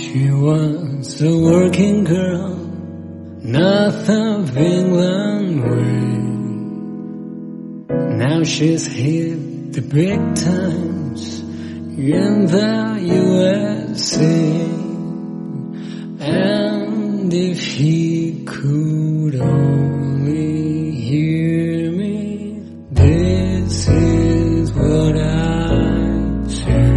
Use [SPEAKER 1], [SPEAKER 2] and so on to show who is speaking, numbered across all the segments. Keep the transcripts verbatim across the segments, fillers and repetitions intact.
[SPEAKER 1] She was a working girl, north of England way. Now she's hit the big times in the U S A. And if he could only hear me, this is what I'd say.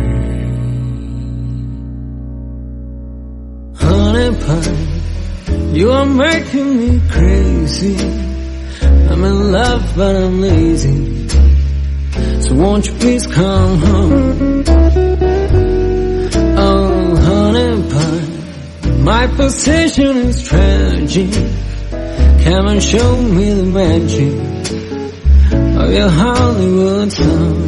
[SPEAKER 1] Honey pie, you are making me crazy. I'm in love but I'm lazy, so won't you please come home. Oh honey pie, my position is tragic. Come and show me the magic of your Hollywood song.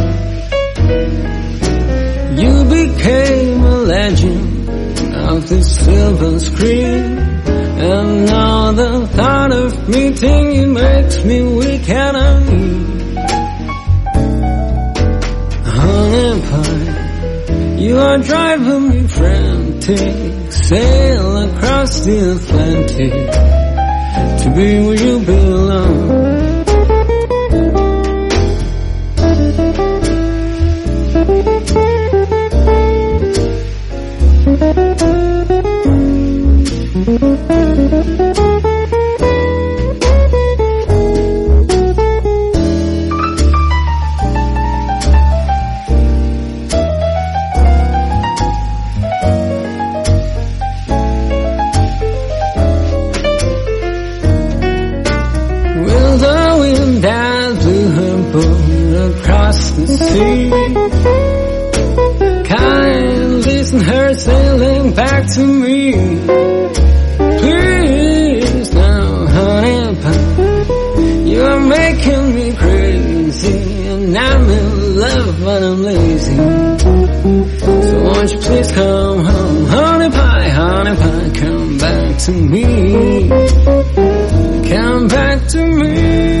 [SPEAKER 1] You became a legend of the silver screen, and now the thought of meeting you makes me weak and uneasy. Honey pie, you are driving me frantic. Sail across the Atlantic to be where you belong. Across the sea, kindly send her sailing back to me. Please now, honey pie, you are making me crazy, and I'm in love but I'm lazy. So won't you please come home, honey pie, honey pie, come back to me, come back to me.